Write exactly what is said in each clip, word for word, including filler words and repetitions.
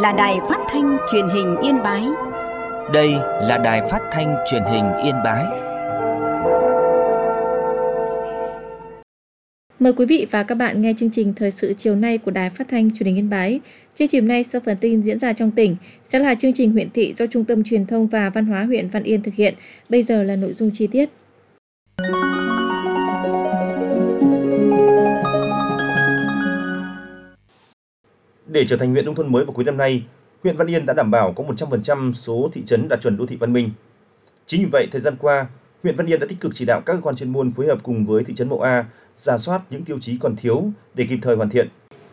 là đài phát thanh truyền hình Yên Bái. Đây là đài phát thanh truyền hình Yên Bái. Mời quý vị và các bạn nghe chương trình thời sự chiều nay của đài phát thanh truyền hình Yên Bái. Chương trình nay sau phần tin diễn ra trong tỉnh sẽ là chương trình huyện thị do Trung tâm Truyền thông và Văn hóa huyện Văn Yên thực hiện. Bây giờ là nội dung chi tiết. Để trở thành huyện nông thôn mới vào cuối năm nay, huyện Văn Yên đã đảm bảo có một trăm phần trăm số thị trấn đạt chuẩn đô thị văn minh. Chính vì vậy, thời gian qua, huyện Văn Yên đã tích cực chỉ đạo các cơ quan chuyên môn phối hợp cùng với thị trấn Mậu A rà soát những tiêu chí còn thiếu để kịp thời hoàn thiện.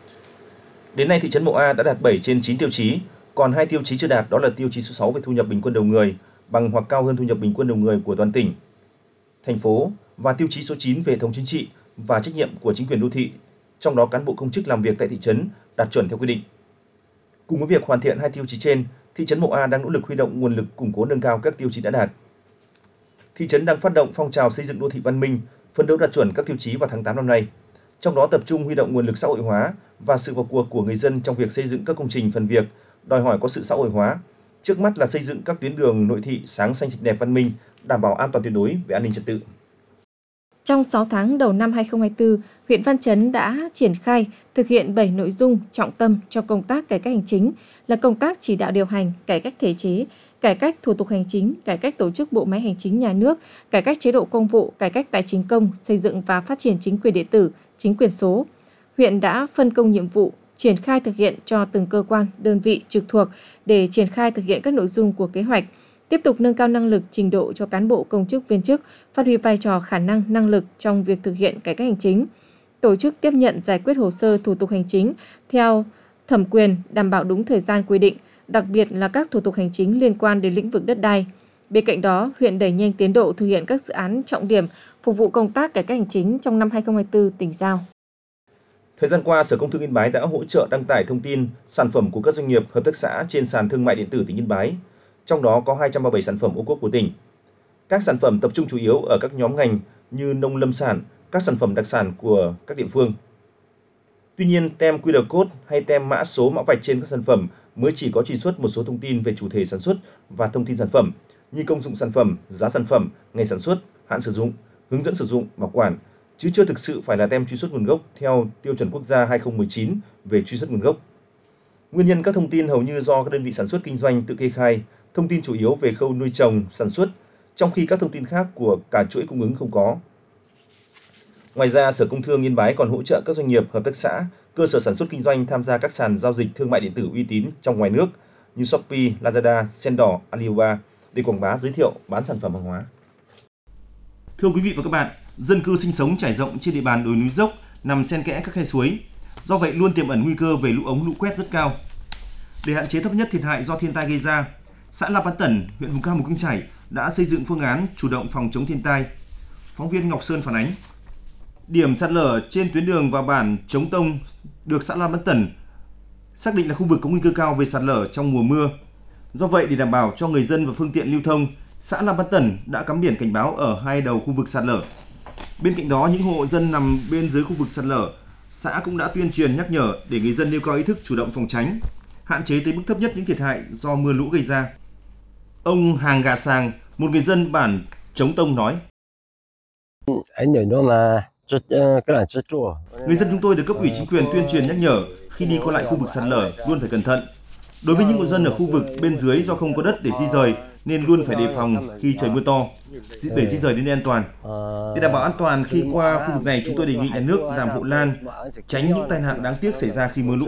Đến nay, thị trấn Mậu A đã đạt bảy trên chín tiêu chí, còn hai tiêu chí chưa đạt đó là tiêu chí số sáu về thu nhập bình quân đầu người bằng hoặc cao hơn thu nhập bình quân đầu người của toàn tỉnh, thành phố và tiêu chí số chín về hệ thống chính trị và trách nhiệm của chính quyền đô thị, trong đó cán bộ công chức làm việc tại thị trấn đạt chuẩn theo quy định. Cùng với việc hoàn thiện hai tiêu chí trên, thị trấn Mậu A đang nỗ lực huy động nguồn lực củng cố nâng cao các tiêu chí đã đạt. Thị trấn đang phát động phong trào xây dựng đô thị văn minh, phấn đấu đạt chuẩn các tiêu chí vào tháng tám năm nay. Trong đó tập trung huy động nguồn lực xã hội hóa và sự vào cuộc của người dân trong việc xây dựng các công trình phần việc, đòi hỏi có sự xã hội hóa. Trước mắt là xây dựng các tuyến đường nội thị sáng xanh sạch đẹp văn minh, đảm bảo an toàn tuyệt đối về an ninh trật tự. Trong sáu tháng đầu năm hai không hai tư, huyện Văn Chấn đã triển khai thực hiện bảy nội dung trọng tâm cho công tác cải cách hành chính là công tác chỉ đạo điều hành, cải cách thể chế, cải cách thủ tục hành chính, cải cách tổ chức bộ máy hành chính nhà nước, cải cách chế độ công vụ, cải cách tài chính công, xây dựng và phát triển chính quyền điện tử, chính quyền số. Huyện đã phân công nhiệm vụ triển khai thực hiện cho từng cơ quan, đơn vị trực thuộc để triển khai thực hiện các nội dung của kế hoạch, tiếp tục nâng cao năng lực, trình độ cho cán bộ công chức viên chức, phát huy vai trò khả năng, năng lực trong việc thực hiện cải cách hành chính, tổ chức tiếp nhận giải quyết hồ sơ thủ tục hành chính theo thẩm quyền, đảm bảo đúng thời gian quy định, đặc biệt là các thủ tục hành chính liên quan đến lĩnh vực đất đai. Bên cạnh đó, huyện đẩy nhanh tiến độ thực hiện các dự án trọng điểm phục vụ công tác cải cách hành chính trong năm hai không hai tư tỉnh giao. Thời gian qua, Sở Công Thương Yên Bái đã hỗ trợ đăng tải thông tin sản phẩm của các doanh nghiệp, hợp tác xã trên sàn thương mại điện tử tỉnh Yên Bái. Trong đó có hai trăm ba mươi bảy sản phẩm ô cốp của tỉnh. Các sản phẩm tập trung chủ yếu ở các nhóm ngành như nông lâm sản, các sản phẩm đặc sản của các địa phương. Tuy nhiên, tem quy rờ code hay tem mã số mã vạch trên các sản phẩm mới chỉ có truy xuất một số thông tin về chủ thể sản xuất và thông tin sản phẩm như công dụng sản phẩm, giá sản phẩm, ngày sản xuất, hạn sử dụng, hướng dẫn sử dụng, bảo quản, chứ chưa thực sự phải là tem truy xuất nguồn gốc theo tiêu chuẩn quốc gia hai không một chín về truy xuất nguồn gốc. Nguyên nhân các thông tin hầu như do các đơn vị sản xuất kinh doanh tự kê khai, thông tin chủ yếu về khâu nuôi trồng, sản xuất, trong khi các thông tin khác của cả chuỗi cung ứng không có. Ngoài ra, Sở Công Thương Yên Bái còn hỗ trợ các doanh nghiệp, hợp tác xã, cơ sở sản xuất kinh doanh tham gia các sàn giao dịch thương mại điện tử uy tín trong ngoài nước như Shopee, Lazada, Sendor, Alibaba để quảng bá, giới thiệu, bán sản phẩm hàng hóa. Thưa quý vị và các bạn, dân cư sinh sống trải rộng trên địa bàn đồi núi dốc nằm xen kẽ các khe suối, do vậy luôn tiềm ẩn nguy cơ về lũ ống lũ quét rất cao. Để hạn chế thấp nhất thiệt hại do thiên tai gây ra, xã La Bán Tẩn, huyện vùng cao Mù Căng Chải đã xây dựng phương án chủ động phòng chống thiên tai. Phóng viên Ngọc Sơn phản ánh. Điểm sạt lở trên tuyến đường vào bản Trống Tông được xã La Bán Tẩn xác định là khu vực có nguy cơ cao về sạt lở trong mùa mưa. Do vậy, để đảm bảo cho người dân và phương tiện lưu thông, xã La Bán Tẩn đã cắm biển cảnh báo ở hai đầu khu vực sạt lở. Bên cạnh đó, những hộ dân nằm bên dưới khu vực sạt lở, xã cũng đã tuyên truyền nhắc nhở để người dân nêu cao ý thức chủ động phòng tránh, hạn chế tới mức thấp nhất những thiệt hại do mưa lũ gây ra. Ông Hàng Gà Sàng, một người dân bản Trống Tông nói: Người dân chúng tôi được cấp ủy chính quyền tuyên truyền nhắc nhở khi đi qua lại khu vực sạt lở luôn phải cẩn thận. Đối với những hộ dân ở khu vực bên dưới do không có đất để di rời nên luôn phải đề phòng khi trời mưa to để di rời đến nơi an toàn. Để đảm bảo an toàn khi qua khu vực này, chúng tôi đề nghị nhà nước làm hộ lan, tránh những tai nạn đáng tiếc xảy ra khi mưa lũ.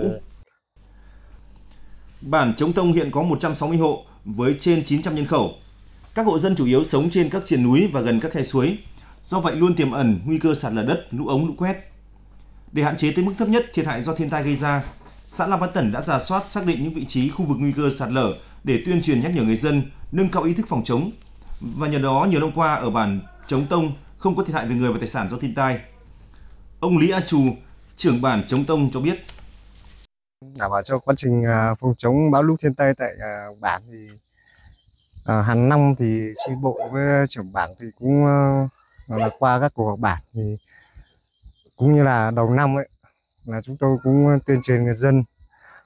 Bản Trống Tông hiện có một trăm sáu mươi hộ với trên chín trăm nhân khẩu. Các hộ dân chủ yếu sống trên các triền núi và gần các khe suối, do vậy luôn tiềm ẩn nguy cơ sạt lở đất, lũ ống, lũ quét. Để hạn chế tới mức thấp nhất thiệt hại do thiên tai gây ra, xã La Bán Tẩn đã rà soát xác định những vị trí khu vực nguy cơ sạt lở để tuyên truyền nhắc nhở người dân nâng cao ý thức phòng chống. Và nhờ đó nhiều năm qua ở bản Trống Tông không có thiệt hại về người và tài sản do thiên tai. Ông Lý A Trù, trưởng bản Trống Tông cho biết: Đảm bảo cho quá trình phòng chống bão lũ thiên tai tại bản thì hàng năm thì chi bộ với trưởng bản thì cũng là qua các cuộc họp bản thì cũng như là đầu năm ấy là chúng tôi cũng tuyên truyền người dân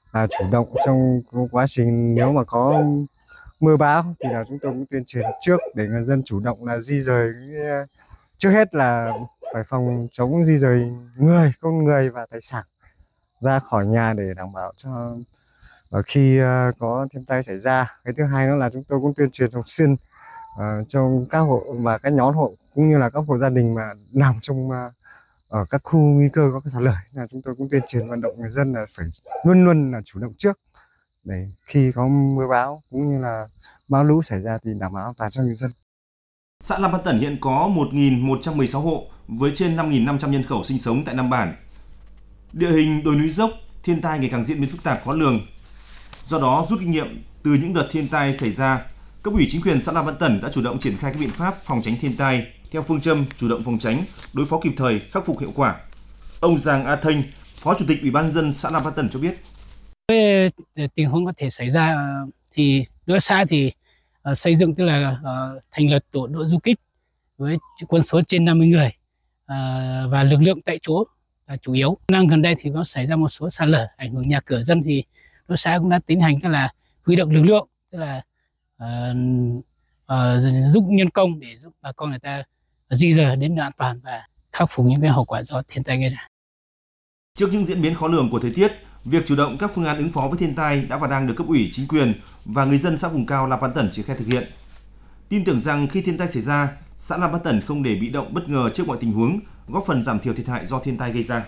là chủ động trong quá trình nếu mà có mưa bão thì là chúng tôi cũng tuyên truyền trước để người dân chủ động là di rời. Trước hết là phải phòng chống di rời người, con người và tài sản ra khỏi nhà để đảm bảo cho và khi có thiên tai xảy ra. Cái thứ hai đó là chúng tôi cũng tuyên truyền thường xuyên uh, trong các hộ và các nhóm hộ cũng như là các hộ gia đình mà nằm trong uh, ở các khu nguy cơ có sạt lở, là chúng tôi cũng tuyên truyền vận động người dân là phải luôn luôn là chủ động trước để khi có mưa bão cũng như là bão lũ xảy ra thì đảm bảo an toàn cho người dân. Xã Lam Văn Tẩn hiện có một nghìn một trăm mười sáu hộ với trên năm nghìn năm trăm nhân khẩu sinh sống tại năm bản. Địa hình đồi núi dốc, thiên tai ngày càng diễn biến phức tạp khó lường. Do đó, rút kinh nghiệm từ những đợt thiên tai xảy ra, cấp ủy chính quyền xã Lam Văn Tẩn đã chủ động triển khai các biện pháp phòng tránh thiên tai theo phương châm chủ động phòng tránh, đối phó kịp thời, khắc phục hiệu quả. Ông Giàng A Thanh, Phó Chủ tịch Ủy ban nhân dân xã Lam Văn Tẩn cho biết: Với tình huống có thể xảy ra thì đối xã thì uh, xây dựng tức là uh, thành lập tổ đội du kích với quân số trên năm mươi người uh, và lực lượng tại chỗ là chủ yếu. Năm gần đây thì có xảy ra một số sạt lở ảnh hưởng nhà cửa dân thì đối xã cũng đã tiến hành tức là huy động lực lượng, tức là uh, uh, giúp nhân công để giúp bà con người ta di rời đến nơi an toàn và khắc phục những cái hậu quả do thiên tai gây ra. Trước những diễn biến khó lường của thời tiết, việc chủ động các phương án ứng phó với thiên tai đã và đang được cấp ủy chính quyền và người dân xã vùng cao Lam Văn Tẩn triển khai thực hiện. Tin tưởng rằng khi thiên tai xảy ra, xã Lam Văn Tẩn không để bị động bất ngờ trước mọi tình huống, góp phần giảm thiểu thiệt hại do thiên tai gây ra.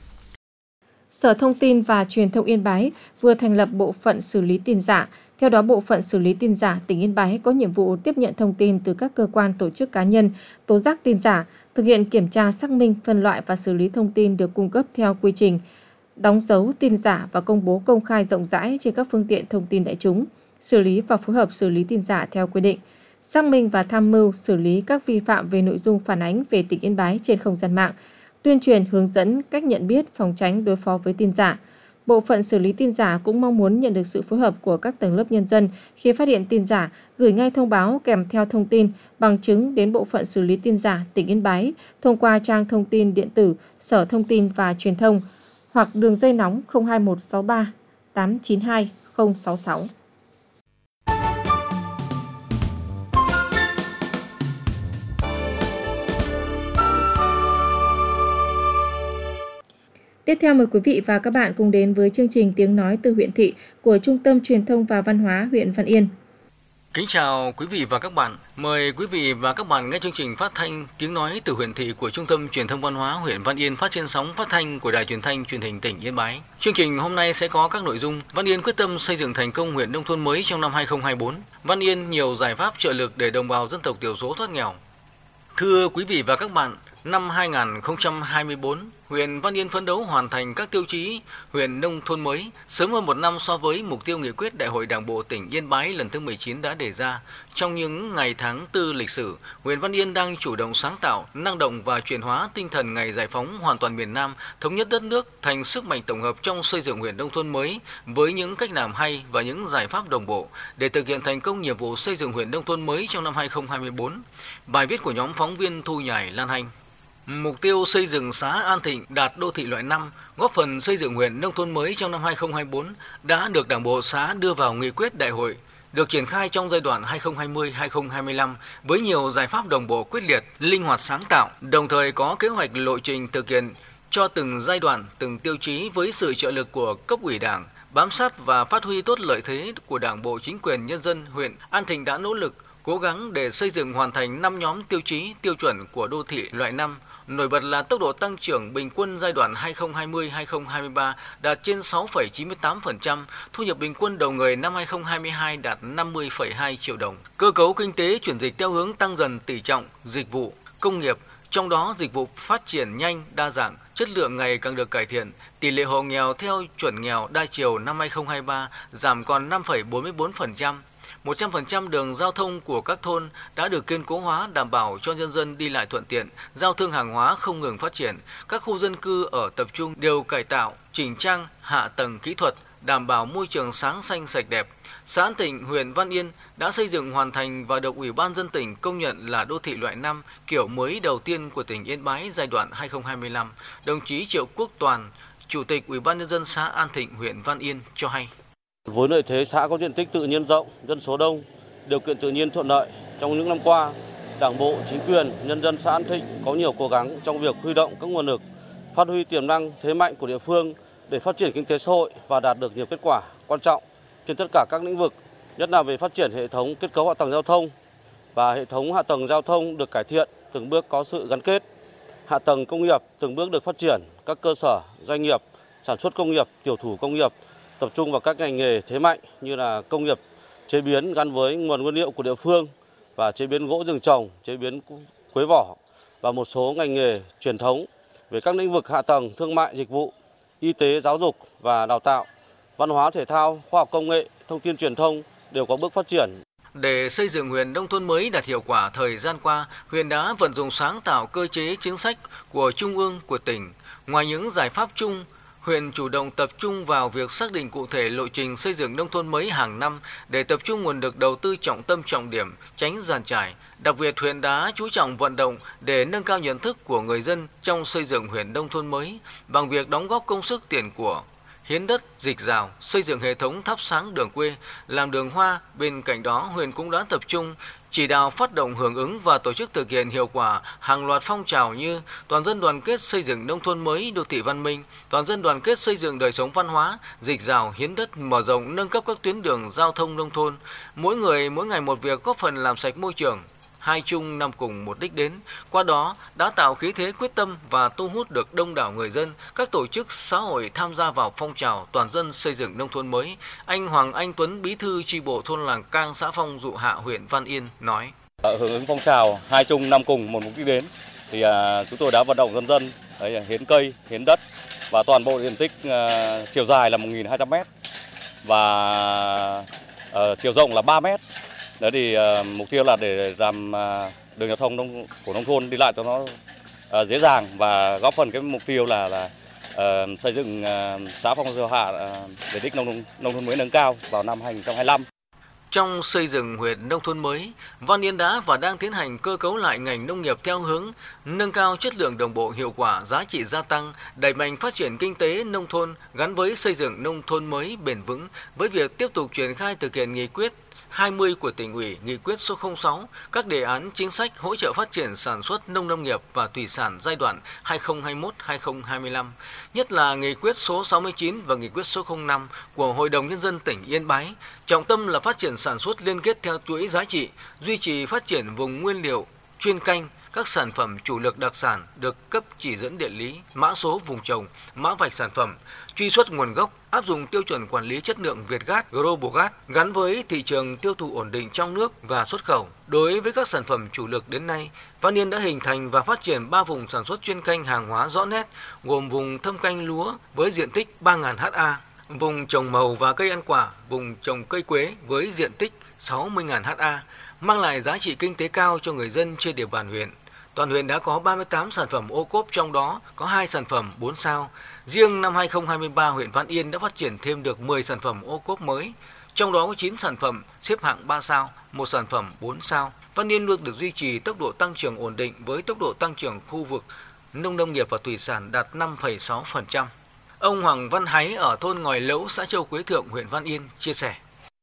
Sở Thông tin và Truyền thông Yên Bái vừa thành lập bộ phận xử lý tin giả. Theo đó, bộ phận xử lý tin giả tỉnh Yên Bái có nhiệm vụ tiếp nhận thông tin từ các cơ quan, tổ chức, cá nhân tố giác tin giả, thực hiện kiểm tra, xác minh, phân loại và xử lý thông tin được cung cấp theo quy trình, đóng dấu tin giả và công bố công khai rộng rãi trên các phương tiện thông tin đại chúng, xử lý và phối hợp xử lý tin giả theo quy định, xác minh và tham mưu xử lý các vi phạm về nội dung phản ánh về tỉnh Yên Bái trên không gian mạng, tuyên truyền hướng dẫn cách nhận biết, phòng tránh, đối phó với tin giả. Bộ phận xử lý tin giả cũng mong muốn nhận được sự phối hợp của các tầng lớp nhân dân khi phát hiện tin giả, gửi ngay thông báo kèm theo thông tin, bằng chứng đến bộ phận xử lý tin giả tỉnh Yên Bái thông qua trang thông tin điện tử Sở Thông tin và Truyền thông hoặc đường dây nóng không hai một sáu ba tám chín hai không sáu sáu. Tiếp theo mời quý vị và các bạn cùng đến với chương trình Tiếng nói từ huyện thị của Trung tâm Truyền thông và Văn hóa huyện Văn Yên. Kính chào quý vị và các bạn. Mời quý vị và các bạn nghe chương trình phát thanh Tiếng nói từ huyện thị của Trung tâm Truyền thông Văn hóa huyện Văn Yên phát trên sóng phát thanh của Đài Truyền thanh Truyền hình tỉnh Yên Bái. Chương trình hôm nay sẽ có các nội dung: Văn Yên quyết tâm xây dựng thành công huyện nông thôn mới trong năm hai không hai tư. Văn Yên nhiều giải pháp trợ lực để đồng bào dân tộc thiểu số thoát nghèo. Thưa quý vị và các bạn, năm hai không hai tư, huyện Văn Yên phấn đấu hoàn thành các tiêu chí huyện nông thôn mới sớm hơn một năm so với mục tiêu nghị quyết Đại hội Đảng bộ tỉnh Yên Bái lần thứ mười chín đã đề ra. Trong những ngày tháng tư lịch sử, huyện Văn Yên đang chủ động sáng tạo, năng động và chuyển hóa tinh thần ngày giải phóng hoàn toàn miền Nam, thống nhất đất nước thành sức mạnh tổng hợp trong xây dựng huyện nông thôn mới với những cách làm hay và những giải pháp đồng bộ để thực hiện thành công nhiệm vụ xây dựng huyện nông thôn mới trong năm hai không hai tư. Bài viết của nhóm phóng viên Thu Nhài, Lan Hanh. Mục tiêu xây dựng xã An Thịnh đạt đô thị loại năm, góp phần xây dựng huyện nông thôn mới trong năm hai không hai tư đã được Đảng bộ xã đưa vào nghị quyết đại hội, được triển khai trong giai đoạn hai không hai không đến hai không hai lăm với nhiều giải pháp đồng bộ quyết liệt, linh hoạt sáng tạo, đồng thời có kế hoạch lộ trình thực hiện cho từng giai đoạn, từng tiêu chí với sự trợ lực của cấp ủy Đảng, bám sát và phát huy tốt lợi thế của Đảng bộ, chính quyền, nhân dân huyện An Thịnh đã nỗ lực, cố gắng để xây dựng hoàn thành năm nhóm tiêu chí, tiêu chuẩn của đô thị loại năm. Nổi bật là tốc độ tăng trưởng bình quân giai đoạn hai không hai không đến hai không hai ba đạt trên sáu phẩy chín mươi tám phần trăm, thu nhập bình quân đầu người năm hai không hai hai đạt năm mươi phẩy hai triệu đồng. Cơ cấu kinh tế chuyển dịch theo hướng tăng dần tỷ trọng dịch vụ, công nghiệp, trong đó dịch vụ phát triển nhanh, đa dạng, chất lượng ngày càng được cải thiện. Tỷ lệ hộ nghèo theo chuẩn nghèo đa chiều năm hai không hai ba giảm còn năm phẩy bốn mươi bốn phần trăm. một trăm phần trăm đường giao thông của các thôn đã được kiên cố hóa, đảm bảo cho nhân dân đi lại thuận tiện, giao thương hàng hóa không ngừng phát triển. Các khu dân cư ở tập trung đều cải tạo, chỉnh trang, hạ tầng kỹ thuật, đảm bảo môi trường sáng xanh sạch đẹp. Xã An Thịnh, huyện Văn Yên đã xây dựng hoàn thành và được Ủy ban dân tỉnh công nhận là đô thị loại năm kiểu mới đầu tiên của tỉnh Yên Bái giai đoạn hai không hai lăm. Đồng chí Triệu Quốc Toàn, Chủ tịch Ủy ban nhân dân xã An Thịnh, huyện Văn Yên cho hay. Với lợi thế xã có diện tích tự nhiên rộng, dân số đông, điều kiện tự nhiên thuận lợi, trong những năm qua, Đảng bộ, chính quyền, nhân dân xã An Thịnh có nhiều cố gắng trong việc huy động các nguồn lực, phát huy tiềm năng, thế mạnh của địa phương để phát triển kinh tế xã hội và đạt được nhiều kết quả quan trọng trên tất cả các lĩnh vực, nhất là về phát triển hệ thống kết cấu hạ tầng giao thông và hệ thống hạ tầng giao thông được cải thiện, từng bước có sự gắn kết. Hạ tầng công nghiệp từng bước được phát triển, các cơ sở, doanh nghiệp, sản xuất công nghiệp, tiểu thủ công nghiệp tập trung vào các ngành nghề thế mạnh như là công nghiệp chế biến gắn với nguồn nguyên liệu của địa phương và chế biến gỗ rừng trồng, chế biến quế vỏ và một số ngành nghề truyền thống về các lĩnh vực hạ tầng, thương mại, dịch vụ, y tế, giáo dục và đào tạo, văn hóa thể thao, khoa học công nghệ, thông tin truyền thông đều có bước phát triển. Để xây dựng huyện nông thôn mới đạt hiệu quả thời gian qua, huyện đã vận dụng sáng tạo cơ chế chính sách của Trung ương, của tỉnh. Ngoài những giải pháp chung, huyện chủ động tập trung vào việc xác định cụ thể lộ trình xây dựng nông thôn mới hàng năm để tập trung nguồn lực đầu tư trọng tâm trọng điểm, tránh giàn trải. Đặc biệt, huyện đã chú trọng vận động để nâng cao nhận thức của người dân trong xây dựng huyện nông thôn mới bằng việc đóng góp công sức tiền của, hiến đất, dịch rào, xây dựng hệ thống thắp sáng đường quê, làm đường hoa. Bên cạnh đó, huyện cũng đã tập trung chỉ đạo phát động hưởng ứng và tổ chức thực hiện hiệu quả hàng loạt phong trào như toàn dân đoàn kết xây dựng nông thôn mới đô thị văn minh, toàn dân đoàn kết xây dựng đời sống văn hóa, dịch rào, hiến đất, mở rộng nâng cấp các tuyến đường giao thông nông thôn. Mỗi người mỗi ngày một việc góp phần làm sạch môi trường, hai chung năm cùng một đích đến. Qua đó đã tạo khí thế quyết tâm và thu hút được đông đảo người dân, các tổ chức xã hội tham gia vào phong trào toàn dân xây dựng nông thôn mới. Anh Hoàng Anh Tuấn, bí thư chi bộ thôn Làng Cang, xã Phong Dụ Hạ, huyện Văn Yên nói: Hưởng ứng phong trào hai chung năm cùng một mục đích đến thì à, chúng tôi đã vận động dân dân đấy, hiến cây, hiến đất và toàn bộ diện tích à, chiều dài là một nghìn hai trăm mét và à, chiều rộng là ba mét. Đấy thì uh, mục tiêu là để làm uh, đường giao thông nông, của nông thôn đi lại cho nó uh, dễ dàng và góp phần cái mục tiêu là là uh, xây dựng uh, xã Phong Dụ Hạ uh, để đích nông nông thôn mới nâng cao vào năm hai nghìn không trăm hai mươi lăm. Trong xây dựng huyện nông thôn mới, Văn Yên đã và đang tiến hành cơ cấu lại ngành nông nghiệp theo hướng nâng cao chất lượng đồng bộ, hiệu quả, giá trị gia tăng, đẩy mạnh phát triển kinh tế nông thôn gắn với xây dựng nông thôn mới bền vững, với việc tiếp tục triển khai thực hiện nghị quyết hai mươi của tỉnh ủy, nghị quyết số không sáu, các đề án chính sách hỗ trợ phát triển sản xuất nông lâm nghiệp và thủy sản giai đoạn hai nghìn không trăm hai mươi mốt đến hai nghìn không trăm hai mươi lăm, nhất là nghị quyết số sáu mươi chín và nghị quyết số không năm của Hội đồng Nhân dân tỉnh Yên Bái. Trọng tâm là phát triển sản xuất liên kết theo chuỗi giá trị, duy trì phát triển vùng nguyên liệu, chuyên canh, các sản phẩm chủ lực đặc sản được cấp chỉ dẫn địa lý, mã số vùng trồng, mã vạch sản phẩm, truy xuất nguồn gốc, áp dụng tiêu chuẩn quản lý chất lượng Việt-Gap, Global-Gap gắn với thị trường tiêu thụ ổn định trong nước và xuất khẩu. Đối với các sản phẩm chủ lực đến nay, Văn Yên đã hình thành và phát triển ba vùng sản xuất chuyên canh hàng hóa rõ nét, gồm vùng thâm canh lúa với diện tích ba nghìn ha, vùng trồng màu và cây ăn quả, vùng trồng cây quế với diện tích sáu mươi nghìn ha, mang lại giá trị kinh tế cao cho người dân trên địa bàn huyện. Toàn huyện đã có ba mươi tám sản phẩm ô cốp, trong đó có hai sản phẩm bốn sao. Riêng năm hai nghìn không trăm hai mươi ba, huyện Văn Yên đã phát triển thêm được mười sản phẩm ô cốp mới, trong đó có chín sản phẩm xếp hạng ba sao, một sản phẩm bốn sao. Văn Yên luôn được duy trì tốc độ tăng trưởng ổn định với tốc độ tăng trưởng khu vực nông nông nghiệp và thủy sản đạt năm phẩy sáu phần trăm. Ông Hoàng Văn Háy ở thôn Ngòi Lẫu, xã Châu Quế Thượng, huyện Văn Yên chia sẻ: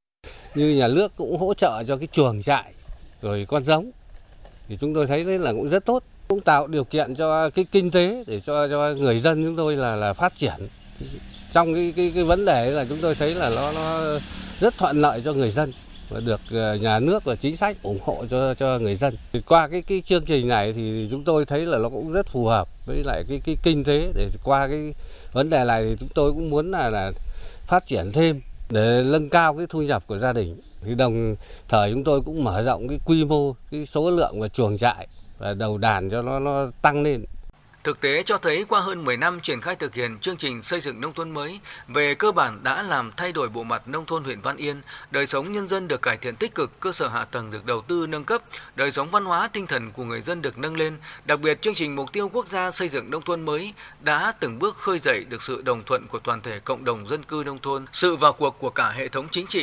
Như nhà nước cũng hỗ trợ cho cái chuồng trại rồi con giống thì chúng tôi thấy đấy là cũng rất tốt, cũng tạo điều kiện cho cái kinh tế để cho cho người dân chúng tôi là là phát triển. Trong cái cái cái vấn đề là chúng tôi thấy là nó nó rất thuận lợi cho người dân và được nhà nước và chính sách ủng hộ cho cho người dân. Thì qua cái cái chương trình này thì chúng tôi thấy là nó cũng rất phù hợp với lại cái cái kinh tế, để qua cái vấn đề này thì chúng tôi cũng muốn là là phát triển thêm để nâng cao cái thu nhập của gia đình. Thì đồng thời chúng tôi cũng mở rộng cái quy mô, cái số lượng và chuồng trại và đầu đàn cho nó nó tăng lên. Thực tế cho thấy qua hơn mười năm triển khai thực hiện chương trình xây dựng nông thôn mới, về cơ bản đã làm thay đổi bộ mặt nông thôn huyện Văn Yên, đời sống nhân dân được cải thiện tích cực, cơ sở hạ tầng được đầu tư nâng cấp, đời sống văn hóa tinh thần của người dân được nâng lên. Đặc biệt, chương trình mục tiêu quốc gia xây dựng nông thôn mới đã từng bước khơi dậy được sự đồng thuận của toàn thể cộng đồng dân cư nông thôn, sự vào cuộc của cả hệ thống chính trị.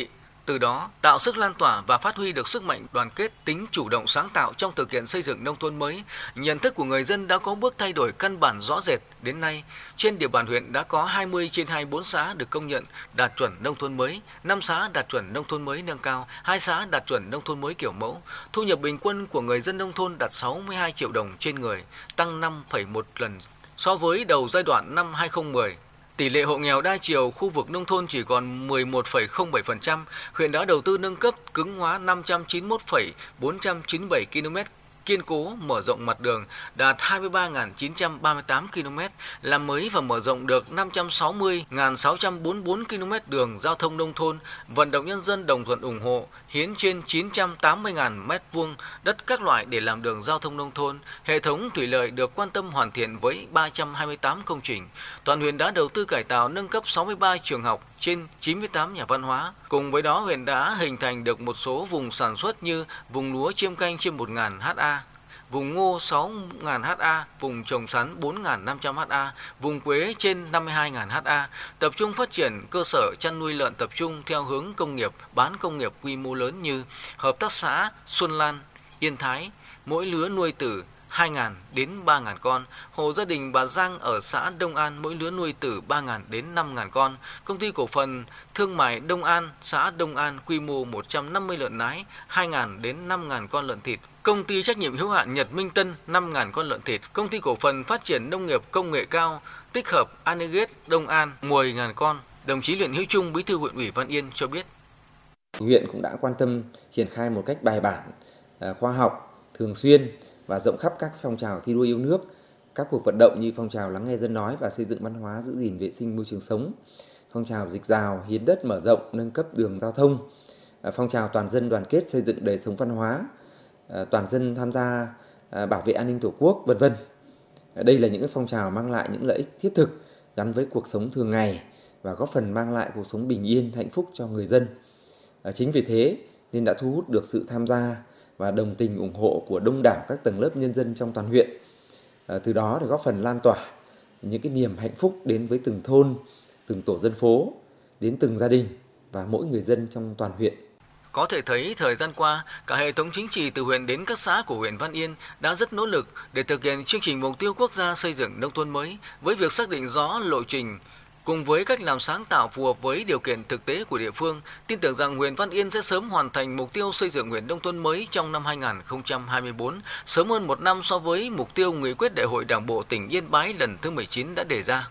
từ đó tạo sức lan tỏa và phát huy được sức mạnh đoàn kết, tính chủ động sáng tạo trong thực hiện xây dựng nông thôn mới. Nhận thức của người dân đã có bước thay đổi căn bản rõ rệt. Đến nay, trên địa bàn huyện đã có hai mươi trên hai mươi bốn xã được công nhận đạt chuẩn nông thôn mới, năm xã đạt chuẩn nông thôn mới nâng cao, hai xã đạt chuẩn nông thôn mới kiểu mẫu. Thu nhập bình quân của người dân nông thôn đạt sáu mươi hai triệu đồng trên người, tăng năm phẩy một lần so với đầu giai đoạn năm hai không một không. Tỷ lệ hộ nghèo đa chiều khu vực nông thôn chỉ còn mười một phẩy không bảy phần trăm. Huyện đã đầu tư nâng cấp cứng hóa năm trăm chín mươi mốt phẩy bốn trăm chín mươi bảy ki lô mét, kiên cố mở rộng mặt đường đạt hai mươi ba nghìn chín trăm ba mươi tám ki lô mét, làm mới và mở rộng được năm trăm sáu mươi nghìn sáu trăm bốn mươi bốn ki lô mét đường giao thông nông thôn, vận động nhân dân đồng thuận ủng hộ, hiến trên chín trăm tám mươi nghìn mét vuông đất các loại để làm đường giao thông nông thôn. Hệ thống thủy lợi được quan tâm hoàn thiện với ba trăm hai mươi tám công trình. Toàn huyện đã đầu tư cải tạo nâng cấp sáu mươi ba trường học, trên chín mươi tám nhà văn hóa. Cùng với đó, huyện đã hình thành được một số vùng sản xuất như vùng lúa chiêm canh trên một nghìn ha, vùng ngô sáu nghìn ha, vùng trồng sắn bốn nghìn năm trăm ha, vùng quế trên năm mươi hai nghìn ha, tập trung phát triển cơ sở chăn nuôi lợn tập trung theo hướng công nghiệp, bán công nghiệp quy mô lớn như hợp tác xã Xuân Lan, Yên Thái, mỗi lứa nuôi từ hai nghìn đến ba nghìn con, hộ gia đình bà Giang ở xã Đông An mỗi lứa nuôi từ ba nghìn đến năm nghìn con, công ty cổ phần thương mại Đông An, xã Đông An quy mô một trăm năm mươi lợn nái, hai nghìn đến năm nghìn con lợn thịt, công ty trách nhiệm hữu hạn Nhật Minh Tân năm nghìn con lợn thịt, công ty cổ phần phát triển nông nghiệp công nghệ cao tích hợp Aneget Đông An mười nghìn con. Đồng chí Luyện Hữu Trung, Bí thư huyện ủy Văn Yên cho biết. Huyện cũng đã quan tâm triển khai một cách bài bản, khoa học, thường xuyên và rộng khắp các phong trào thi đua yêu nước, các cuộc vận động như phong trào lắng nghe dân nói và xây dựng văn hóa giữ gìn vệ sinh môi trường sống, phong trào dịch rào, hiến đất mở rộng, nâng cấp đường giao thông, phong trào toàn dân đoàn kết xây dựng đời sống văn hóa, toàn dân tham gia bảo vệ an ninh Tổ quốc, vân vân. Đây là những phong trào mang lại những lợi ích thiết thực gắn với cuộc sống thường ngày và góp phần mang lại cuộc sống bình yên, hạnh phúc cho người dân. Chính vì thế nên đã thu hút được sự tham gia và đồng tình ủng hộ của đông đảo các tầng lớp nhân dân trong toàn huyện. Từ đó để góp phần lan tỏa những cái niềm hạnh phúc đến với từng thôn, từng tổ dân phố, đến từng gia đình và mỗi người dân trong toàn huyện. Có thể thấy thời gian qua, cả hệ thống chính trị từ huyện đến các xã của huyện Văn Yên đã rất nỗ lực để thực hiện chương trình mục tiêu quốc gia xây dựng nông thôn mới với việc xác định rõ lộ trình. Cùng với cách làm sáng tạo phù hợp với điều kiện thực tế của địa phương, tin tưởng rằng huyện Văn Yên sẽ sớm hoàn thành mục tiêu xây dựng huyện nông thôn mới trong năm hai nghìn không trăm hai mươi tư, sớm hơn một năm so với mục tiêu nghị quyết Đại hội Đảng bộ tỉnh Yên Bái lần thứ mười chín đã đề ra.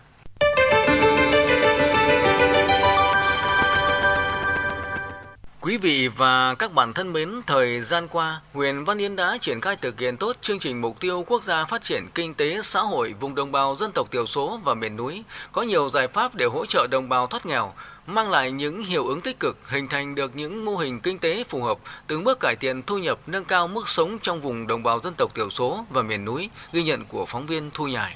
Quý vị và các bạn thân mến, thời gian qua, huyện Văn Yên đã triển khai thực hiện tốt chương trình mục tiêu quốc gia phát triển kinh tế xã hội vùng đồng bào dân tộc thiểu số và miền núi, có nhiều giải pháp để hỗ trợ đồng bào thoát nghèo, mang lại những hiệu ứng tích cực, hình thành được những mô hình kinh tế phù hợp, từng bước cải thiện thu nhập, nâng cao mức sống trong vùng đồng bào dân tộc thiểu số và miền núi, ghi nhận của phóng viên Thu Nhài.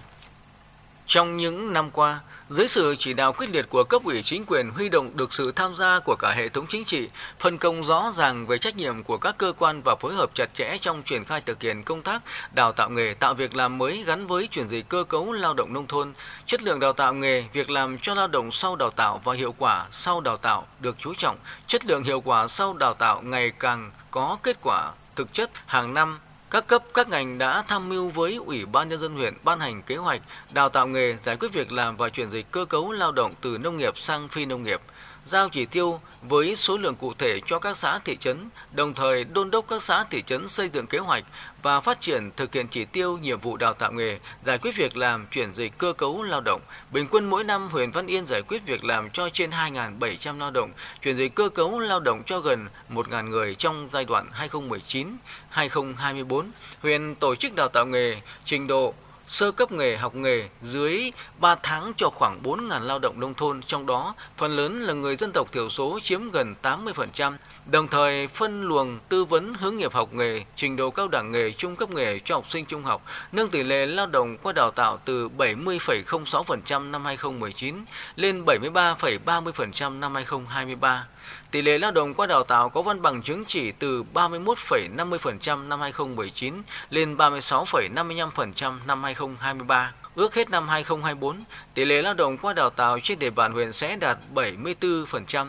Trong những năm qua, dưới sự chỉ đạo quyết liệt của cấp ủy chính quyền huy động được sự tham gia của cả hệ thống chính trị, phân công rõ ràng về trách nhiệm của các cơ quan và phối hợp chặt chẽ trong triển khai thực hiện công tác đào tạo nghề, tạo việc làm mới gắn với chuyển dịch cơ cấu lao động nông thôn, chất lượng đào tạo nghề, việc làm cho lao động sau đào tạo và hiệu quả sau đào tạo được chú trọng, chất lượng hiệu quả sau đào tạo ngày càng có kết quả thực chất. Hàng năm, các cấp, các ngành đã tham mưu với Ủy ban Nhân dân huyện ban hành kế hoạch đào tạo nghề, giải quyết việc làm và chuyển dịch cơ cấu lao động từ nông nghiệp sang phi nông nghiệp, giao chỉ tiêu với số lượng cụ thể cho các xã thị trấn, đồng thời đôn đốc các xã thị trấn xây dựng kế hoạch và phát triển thực hiện chỉ tiêu nhiệm vụ đào tạo nghề, giải quyết việc làm, chuyển dịch cơ cấu lao động. Bình quân mỗi năm, huyện Văn Yên giải quyết việc làm cho trên hai nghìn bảy trăm lao động, chuyển dịch cơ cấu lao động cho gần một nghìn người trong giai đoạn hai nghìn không trăm mười chín đến hai nghìn không trăm hai mươi tư. Huyện tổ chức đào tạo nghề trình độ sơ cấp nghề, học nghề dưới ba tháng cho khoảng bốn nghìn lao động nông thôn, trong đó phần lớn là người dân tộc thiểu số chiếm gần tám mươi phần trăm. Đồng thời phân luồng tư vấn hướng nghiệp học nghề, trình độ cao đẳng nghề, trung cấp nghề cho học sinh trung học, nâng tỷ lệ lao động qua đào tạo từ bảy mươi phẩy không sáu phần trăm năm hai nghìn không trăm mười chín lên bảy mươi ba phẩy ba mươi phần trăm năm hai nghìn không trăm hai mươi ba. Tỷ lệ lao động qua đào tạo có văn bằng chứng chỉ từ ba mươi mốt phẩy năm mươi phần trăm năm hai nghìn không trăm mười chín lên ba mươi sáu phẩy năm mươi lăm phần trăm năm hai nghìn không trăm hai mươi ba. Ước hết năm hai nghìn không trăm hai mươi tư, tỷ lệ lao động qua đào tạo trên địa bàn huyện sẽ đạt bảy mươi tư phần trăm,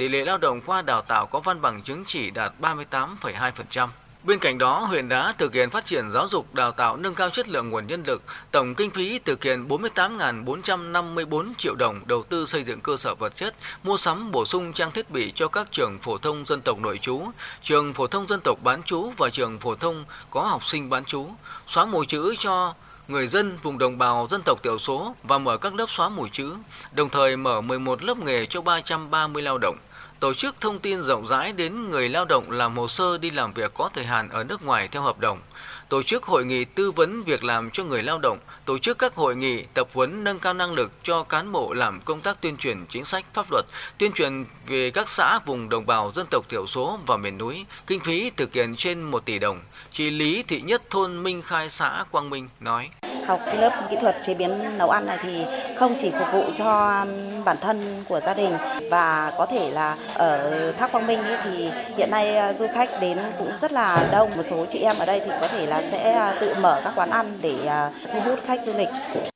tỷ lệ lao động qua đào tạo có văn bằng chứng chỉ đạt ba mươi tám phẩy hai phần trăm. Bên cạnh đó, huyện đã thực hiện phát triển giáo dục đào tạo nâng cao chất lượng nguồn nhân lực, tổng kinh phí thực hiện bốn mươi tám nghìn bốn trăm năm mươi tư triệu đồng đầu tư xây dựng cơ sở vật chất, mua sắm bổ sung trang thiết bị cho các trường phổ thông dân tộc nội trú, trường phổ thông dân tộc bán trú và trường phổ thông có học sinh bán trú, xóa mù chữ cho người dân vùng đồng bào dân tộc thiểu số và mở các lớp xóa mù chữ, đồng thời mở mười một lớp nghề cho ba trăm ba mươi lao động. Tổ chức thông tin rộng rãi đến người lao động làm hồ sơ đi làm việc có thời hạn ở nước ngoài theo hợp đồng, tổ chức hội nghị tư vấn việc làm cho người lao động, tổ chức các hội nghị tập huấn nâng cao năng lực cho cán bộ làm công tác tuyên truyền chính sách pháp luật, tuyên truyền về các xã vùng đồng bào dân tộc thiểu số và miền núi, kinh phí thực hiện trên một tỷ đồng. Chị Lý Thị Nhất, thôn Minh Khai, xã Quang Minh nói: Học cái lớp kỹ thuật chế biến nấu ăn này thì không chỉ phục vụ cho bản thân của gia đình, và có thể là ở Thác Quang Minh ấy thì hiện nay du khách đến cũng rất là đông. Một số chị em ở đây thì có thể là sẽ tự mở các quán ăn để thu hút khách du lịch.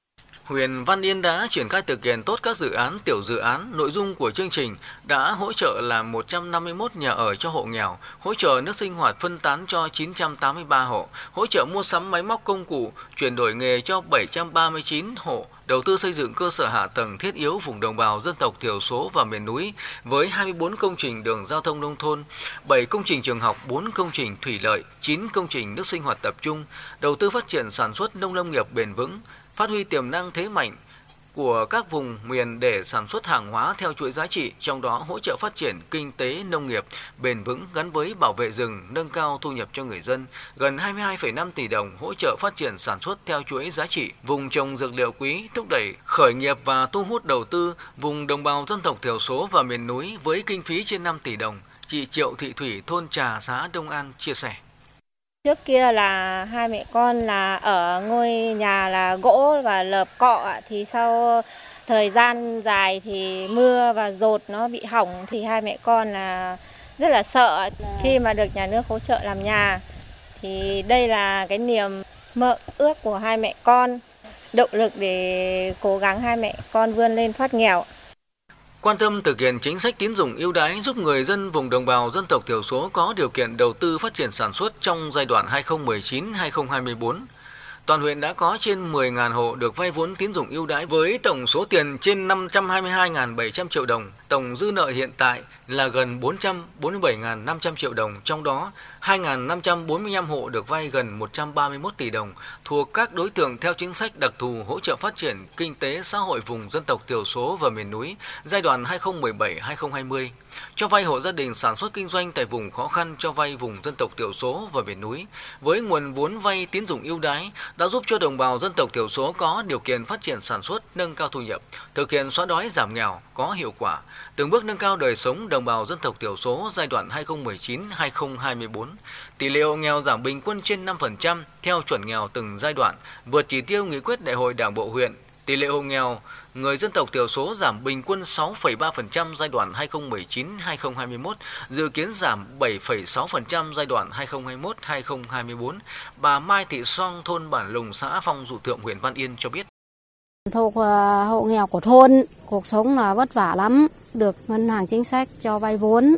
Huyện Văn Yên đã triển khai thực hiện tốt các dự án, tiểu dự án. Nội dung của chương trình đã hỗ trợ làm một trăm năm mươi mốt nhà ở cho hộ nghèo, hỗ trợ nước sinh hoạt phân tán cho chín trăm tám mươi ba hộ, hỗ trợ mua sắm máy móc công cụ, chuyển đổi nghề cho bảy trăm ba mươi chín hộ, đầu tư xây dựng cơ sở hạ tầng thiết yếu vùng đồng bào dân tộc thiểu số và miền núi với hai mươi tư công trình đường giao thông nông thôn, bảy công trình trường học, bốn công trình thủy lợi, chín công trình nước sinh hoạt tập trung, đầu tư phát triển sản xuất nông lâm nghiệp bền vững, phát huy tiềm năng thế mạnh của các vùng miền để sản xuất hàng hóa theo chuỗi giá trị, trong đó hỗ trợ phát triển kinh tế nông nghiệp bền vững gắn với bảo vệ rừng, nâng cao thu nhập cho người dân, gần hai mươi hai phẩy năm tỷ đồng hỗ trợ phát triển sản xuất theo chuỗi giá trị, vùng trồng dược liệu quý, thúc đẩy khởi nghiệp và thu hút đầu tư vùng đồng bào dân tộc thiểu số và miền núi với kinh phí trên năm tỷ đồng. Chị Triệu Thị Thủy, thôn Trà, xã Đông An chia sẻ: Trước kia là hai mẹ con là ở ngôi nhà là gỗ và lợp cọ, thì sau thời gian dài thì mưa và dột nó bị hỏng thì hai mẹ con là rất là sợ. Khi mà được nhà nước hỗ trợ làm nhà thì đây là cái niềm mơ ước của hai mẹ con, động lực để cố gắng hai mẹ con vươn lên thoát nghèo. Quan tâm thực hiện chính sách tín dụng ưu đãi giúp người dân vùng đồng bào dân tộc thiểu số có điều kiện đầu tư phát triển sản xuất trong giai đoạn hai nghìn không trăm mười chín đến hai nghìn không trăm hai mươi tư. Toàn huyện đã có trên mười nghìn hộ được vay vốn tín dụng ưu đãi với tổng số tiền trên năm trăm hai mươi hai nghìn bảy trăm triệu đồng. Tổng dư nợ hiện tại là gần bốn trăm bốn mươi bảy nghìn năm trăm triệu đồng, trong đó hai nghìn năm trăm bốn mươi lăm hộ được vay gần một trăm ba mươi mốt tỷ đồng thuộc các đối tượng theo chính sách đặc thù hỗ trợ phát triển kinh tế xã hội vùng dân tộc thiểu số và miền núi giai đoạn hai nghìn không trăm mười bảy đến hai nghìn không trăm hai mươi. Cho vay hộ gia đình sản xuất kinh doanh tại vùng khó khăn, cho vay vùng dân tộc thiểu số và miền núi với nguồn vốn vay tín dụng ưu đãi đã giúp cho đồng bào dân tộc thiểu số có điều kiện phát triển sản xuất, nâng cao thu nhập, thực hiện xóa đói giảm nghèo có hiệu quả, từng bước nâng cao đời sống đồng bào dân tộc thiểu số giai đoạn hai nghìn không trăm mười chín đến hai nghìn không trăm hai mươi tư. Tỷ lệ hộ nghèo giảm bình quân trên năm phần trăm theo chuẩn nghèo từng giai đoạn, vượt chỉ tiêu nghị quyết Đại hội Đảng bộ huyện. Tỷ lệ hộ nghèo người dân tộc thiểu số giảm bình quân sáu phẩy ba phần trăm giai đoạn hai nghìn không trăm mười chín đến hai nghìn không trăm hai mươi mốt, dự kiến giảm bảy phẩy sáu phần trăm giai đoạn hai nghìn không trăm hai mươi mốt đến hai nghìn không trăm hai mươi tư. Bà Mai Thị Song, thôn Bản Lùng, xã Phong Dụ Thượng, huyện Văn Yên cho biết: Thuộc hộ nghèo của thôn, cuộc sống là vất vả lắm, được ngân hàng chính sách cho vay vốn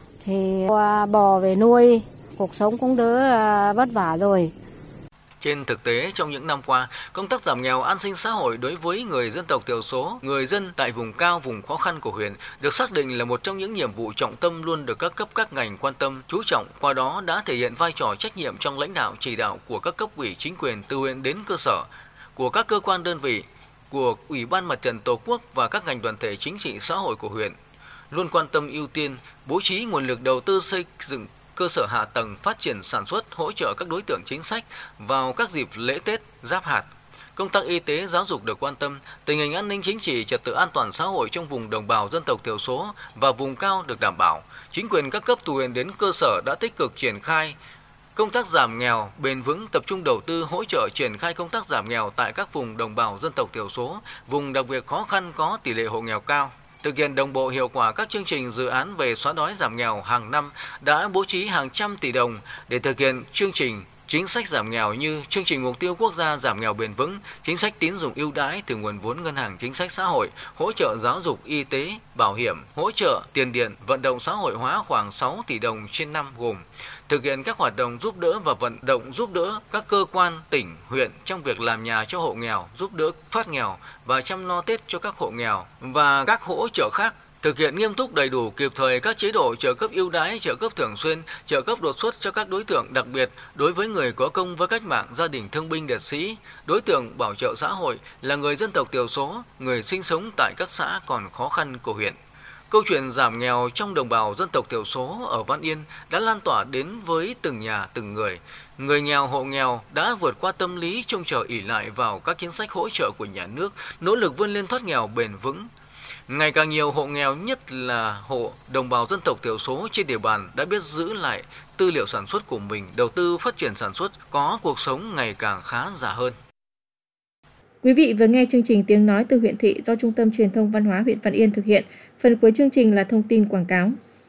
thì bò về nuôi, cuộc sống cũng đỡ vất vả rồi. Trên thực tế, trong những năm qua, công tác giảm nghèo an sinh xã hội đối với người dân tộc thiểu số, người dân tại vùng cao, vùng khó khăn của huyện được xác định là một trong những nhiệm vụ trọng tâm luôn được các cấp các ngành quan tâm, chú trọng, qua đó đã thể hiện vai trò trách nhiệm trong lãnh đạo chỉ đạo của các cấp ủy chính quyền từ huyện đến cơ sở, của các cơ quan đơn vị, của Ủy ban Mặt trận Tổ quốc và các ngành đoàn thể chính trị xã hội của huyện, luôn quan tâm ưu tiên bố trí nguồn lực đầu tư xây dựng cơ sở hạ tầng, phát triển sản xuất, hỗ trợ các đối tượng chính sách vào các dịp lễ Tết, Giáp hạt. Công tác y tế, giáo dục được quan tâm, tình hình an ninh chính trị, trật tự an toàn xã hội trong vùng đồng bào dân tộc thiểu số và vùng cao được đảm bảo. Chính quyền các cấp từ huyện đến cơ sở đã tích cực triển khai công tác giảm nghèo bền vững, tập trung đầu tư hỗ trợ triển khai công tác giảm nghèo tại các vùng đồng bào dân tộc thiểu số, vùng đặc biệt khó khăn có tỷ lệ hộ nghèo cao. Thực hiện đồng bộ hiệu quả các chương trình dự án về xóa đói giảm nghèo hàng năm đã bố trí hàng trăm tỷ đồng để thực hiện chương trình chính sách giảm nghèo như chương trình mục tiêu quốc gia giảm nghèo bền vững, chính sách tín dụng ưu đãi từ nguồn vốn ngân hàng chính sách xã hội, hỗ trợ giáo dục, y tế, bảo hiểm, hỗ trợ tiền điện, vận động xã hội hóa khoảng sáu tỷ đồng trên năm gồm thực hiện các hoạt động giúp đỡ và vận động giúp đỡ các cơ quan, tỉnh, huyện trong việc làm nhà cho hộ nghèo, giúp đỡ thoát nghèo và chăm lo Tết cho các hộ nghèo và các hỗ trợ khác. Thực hiện nghiêm túc đầy đủ kịp thời các chế độ trợ cấp ưu đãi, trợ cấp thường xuyên, trợ cấp đột xuất cho các đối tượng đặc biệt đối với người có công với cách mạng, gia đình thương binh liệt sĩ, đối tượng bảo trợ xã hội là người dân tộc thiểu số, người sinh sống tại các xã còn khó khăn của huyện. Câu chuyện giảm nghèo trong đồng bào dân tộc thiểu số ở Văn Yên đã lan tỏa đến với từng nhà, từng người. Người nghèo, hộ nghèo đã vượt qua tâm lý trông chờ ỷ lại vào các chính sách hỗ trợ của nhà nước, nỗ lực vươn lên thoát nghèo bền vững. Ngày càng nhiều hộ nghèo, nhất là hộ đồng bào dân tộc thiểu số trên địa bàn đã biết giữ lại tư liệu sản xuất của mình, đầu tư phát triển sản xuất, có cuộc sống ngày càng khá giả hơn. Quý vị vừa nghe chương trình Tiếng nói từ huyện thị do Trung tâm Truyền thông Văn hóa huyện Văn Yên thực hiện. Phần cuối chương trình là thông tin quảng cáo.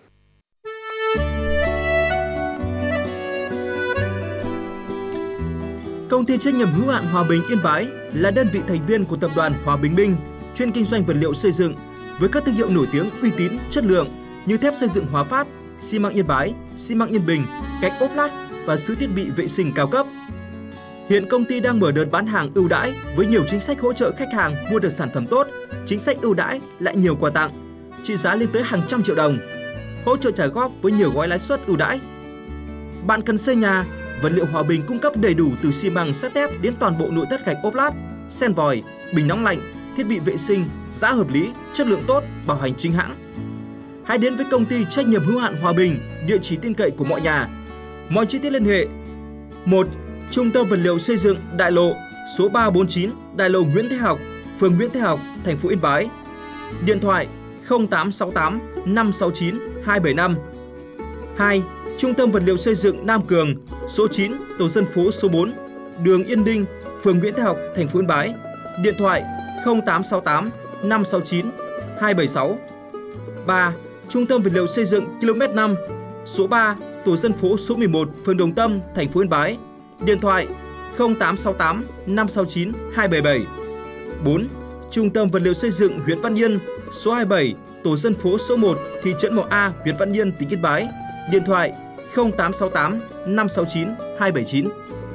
Công ty trách nhiệm hữu hạn Hòa Bình Yên Bái là đơn vị thành viên của tập đoàn Hòa Bình Minh, chuyên kinh doanh vật liệu xây dựng với các thương hiệu nổi tiếng, uy tín, chất lượng như thép xây dựng Hòa Phát, xi măng Yên Bái, xi măng Yên Bình, gạch ốp lát và sứ thiết bị vệ sinh cao cấp. Hiện công ty đang mở đợt bán hàng ưu đãi với nhiều chính sách hỗ trợ khách hàng mua được sản phẩm tốt, chính sách ưu đãi lại nhiều quà tặng, trị giá lên tới hàng trăm triệu đồng, hỗ trợ trả góp với nhiều gói lãi suất ưu đãi. Bạn cần xây nhà, vật liệu Hòa Bình cung cấp đầy đủ từ xi măng, sắt thép đến toàn bộ nội thất gạch ốp lát, sen vòi, bình nóng lạnh, thiết bị vệ sinh, giá hợp lý, chất lượng tốt, bảo hành chính hãng. Hãy đến với công ty trách nhiệm hữu hạn Hòa Bình, địa chỉ tin cậy của mọi nhà. Mọi chi tiết liên hệ: một. Trung tâm vật liệu xây dựng Đại lộ, số ba bốn chín, Đại lộ Nguyễn Thế Học, phường Nguyễn Thế Học, thành phố Yên Bái. Điện thoại không tám sáu tám năm sáu chín hai bảy năm. hai. Trung tâm vật liệu xây dựng Nam Cường, số chín, tổ dân phố số bốn, đường Yên Đinh, phường Nguyễn Thế Học, thành phố Yên Bái. Điện thoại không tám sáu tám năm sáu chín hai bảy sáu. ba. Trung tâm vật liệu xây dựng ki lô mét năm, số ba, tổ dân phố số mười một, phường Đồng Tâm, thành phố Yên Bái. Điện thoại không tám sáu tám năm sáu chín hai bảy bảy. bốn. Trung tâm vật liệu xây dựng huyện Văn Yên, số hai mươi bảy, tổ dân phố số một, thị trấn Mậu A, huyện Văn Yên, tỉnh Yên Bái. Điện thoại không tám sáu tám năm sáu chín hai bảy chín.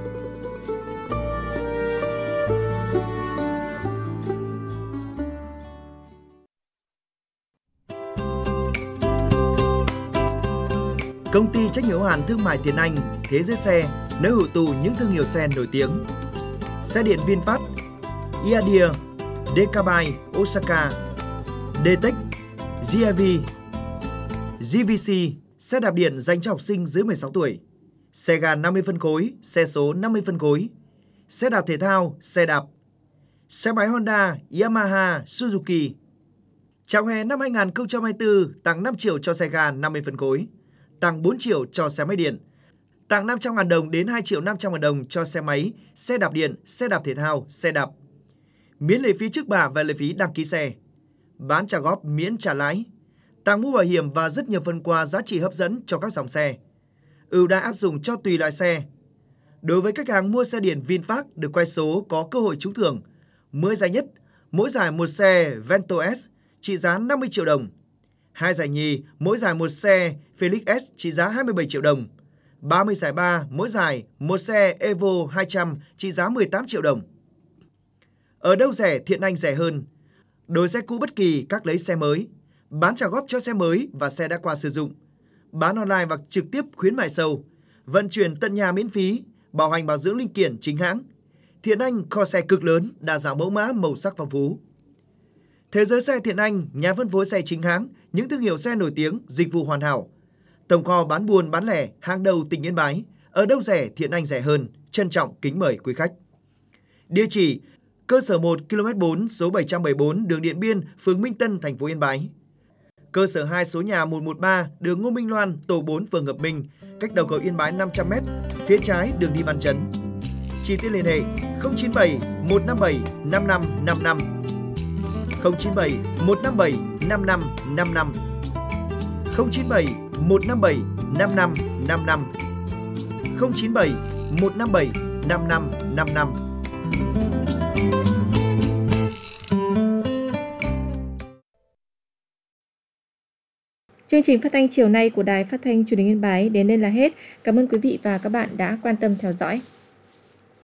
Công ty trách nhiệm hữu hạn thương mại Tiến Anh, Thế Giới Xe, nơi hội tụ những thương hiệu xe nổi tiếng. Xe điện VinFast, Iadia, Decabai, Osaka, D-Tech, giê i vê, giê vê xê, xe đạp điện dành cho học sinh dưới mười sáu tuổi, xe ga năm mươi phân khối, xe số năm mươi phân khối, xe đạp thể thao, xe đạp, xe máy Honda, Yamaha, Suzuki. Chào hè năm hai nghìn không trăm hai mươi tư, tặng năm triệu cho xe ga năm mươi phân khối, tặng bốn triệu cho xe máy điện, tặng năm trăm nghìn đồng đến hai triệu năm trăm nghìn đồng cho xe máy, xe đạp điện, xe đạp thể thao, xe đạp. Miễn lệ phí trước bạ và lệ phí đăng ký xe. Bán trả góp miễn trả lãi. Tặng mũ bảo hiểm và rất nhiều phần quà giá trị hấp dẫn cho các dòng xe. Ưu đãi áp dụng cho tùy loại xe. Đối với khách hàng mua xe điện VinFast được quay số có cơ hội trúng thưởng. mười giải nhất, mỗi giải một xe Vento S trị giá năm mươi triệu đồng. Hai giải nhì, mỗi giải một xe Felix S trị giá hai mươi bảy triệu đồng. ba mươi giải ba, mỗi giải một xe Evo hai trăm trị giá mười tám triệu đồng. Ở đâu rẻ, Thiện Anh rẻ hơn. Đổi xe cũ bất kỳ, các lấy xe mới. Bán trả góp cho xe mới và xe đã qua sử dụng. Bán online hoặc trực tiếp khuyến mại sâu. Vận chuyển tận nhà miễn phí, bảo hành bảo dưỡng linh kiện chính hãng. Thiện Anh kho xe cực lớn, đa dạng mẫu mã, màu sắc phong phú. Thế giới xe Thiện Anh, nhà phân phối xe chính hãng, những thương hiệu xe nổi tiếng, dịch vụ hoàn hảo. Tổng kho bán buôn bán lẻ, hàng đầu tỉnh Yên Bái. Ở đâu rẻ, Thiện Anh rẻ hơn. Trân trọng kính mời quý khách. Địa chỉ: cơ sở một, ki lô mét bốn, số bảy trăm bảy mươi bốn, đường Điện Biên, phường Minh Tân, thành phố Yên Bái. Cơ sở hai, số nhà một một ba, đường Ngô Minh Loan, tổ bốn, phường Hợp Minh, cách đầu cầu Yên Bái năm trăm mét, phía trái đường đi Văn Chấn. Chi tiết liên hệ không chín bảy một năm bảy năm năm năm năm, không chín bảy một năm bảy năm năm năm năm, không chín bảy một năm bảy năm năm năm năm, không chín bảy một năm bảy năm năm năm năm. Chương trình phát thanh chiều nay của Đài Phát thanh Truyền hình Yên Bái đến đây là hết. Cảm ơn quý vị và các bạn đã quan tâm theo dõi.